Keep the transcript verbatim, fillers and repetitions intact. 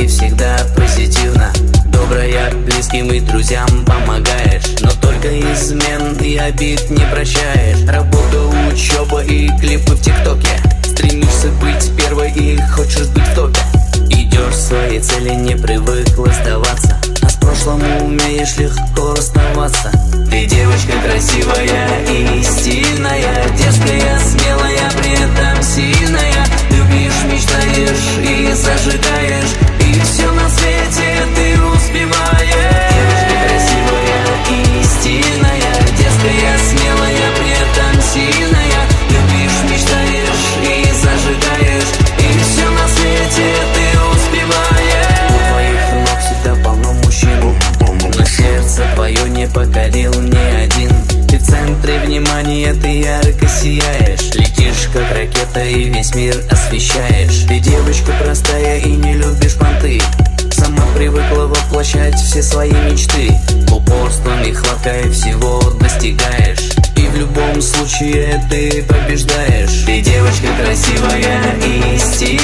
ты всегда позитивна, добрая, близким и друзьям помогаешь, но только измен и обид не прощаешь. Работа, учеба и клипы в ТикТоке, стремишься быть первой и хочешь быть в топе. Идешь к своей цели, не привыкла сдаваться, а с прошлым умеешь легко расставаться. Ты девочка красивая и стильная, дерзкая, смелая, при этом сильная. Любишь, мечтаешь и зажигаешь, и все на свете ты успеваешь. Девочка красивая и стильная, дерзкая, смелая, при этом сильная. Любишь, мечтаешь и зажигаешь, и все на свете ты успеваешь. У твоих ног всегда полно мужчин, но сердце твое не покорил ни один. Ты в центре внимания, ты ярко сияешь, летишь как ракета и весь мир освещаешь. Ты девочка простая и не любишь понты, сама привыкла воплощать все свои мечты. Упорством и хваткой всего достигаешь, и в любом случае ты побеждаешь. Ты девочка красивая и стильная,